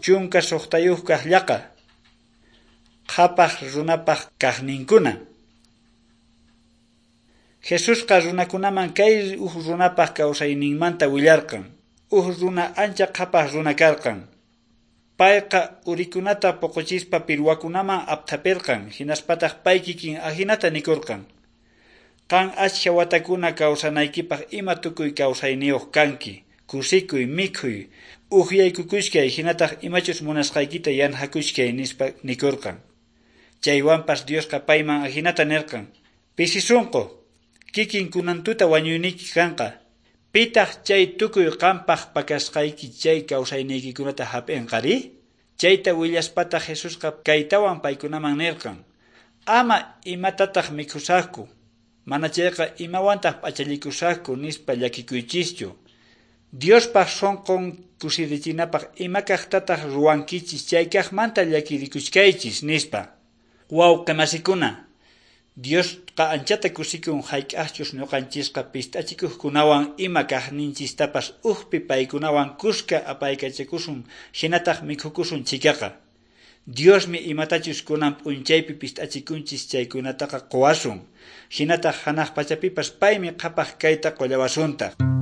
chunka suqtayuq kaqllaqa qhapaq runapaq kaqninkuna. Jesusqa runakunaman kay runapaq kawsayninmanta willarqan. Runa ancha qhapaq runa karqan. Payqa urikunata puquchispa pirwakunaman apthapirqan, hinaspataq pay kikin ahinata nikurqan. Qan achka watakuna kawsanaykipaq ima tukuy kawsayniyuq kanki. Kusikuy, mikhuy, uhyaykukuskay, hinataq imachus munasqaykita yanhakuskay nispa nikurqan. Chaywanpas Diosqa payman ahinata nirqan. Pisisunqu, kikin kunantuta wañuyniki kanqa. Pitaq chay tukuy qampaq pakasqayki chay kawsayniykikunata hap'inqari? Chayta willaspata Jesusqa kaytawan paykunaman nirqan. Ama imatataq mikhusaqku, mana chayqa imawantaq p'achallikusaqku nispa llakikuychischu. Diospaq sunqun kusirichinapaq ima kaqtataq ruwankichis chay kaqmanta llakirikuchkaychis nispa. Wawqi masikuna, Diosqa anchata kusikun hayk'aqchus ñuqanchisqa pist'achikuqkunawan ima kaqninchistapas uqpi paykunawan kuska apaykachakusun hinataq mikhukusun chikaqa. Diosmi imatachus kunan p'unchaypi pist'achikunchis chaykunataqa quwasun. Hinataq hanaq pachapipas paymi qhapaq kayta qullawasunta.